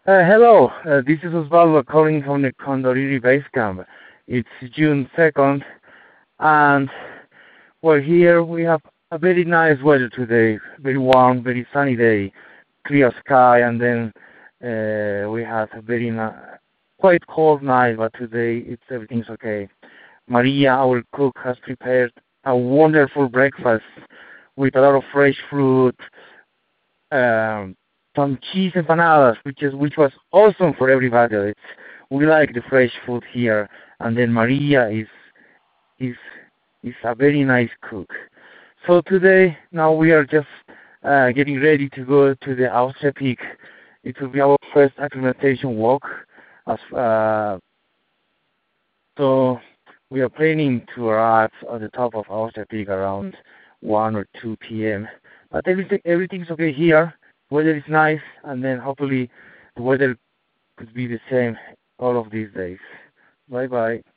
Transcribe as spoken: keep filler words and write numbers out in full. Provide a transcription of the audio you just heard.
Uh, hello, uh, this is Osvaldo calling from the Condoriri base camp. It's June second, and well, here we have a very nice weather today. Very warm, very sunny day, clear sky, and then uh, we had a very ni- quite cold night, but today it's everything's okay. Maria, our cook, has prepared a wonderful breakfast with a lot of fresh fruit, um, some cheese empanadas, which is which was awesome for everybody. It's, we like the fresh food here, and then Maria is is is a very nice cook. So today, now we are just uh, getting ready to go to the Austria Peak. It will be our first acclimatization walk. As uh, so, we are planning to arrive at the top of Austria Peak around one or two p m. But everything everything's okay here. Weather is nice, and then hopefully the weather could be the same all of these days. Bye bye.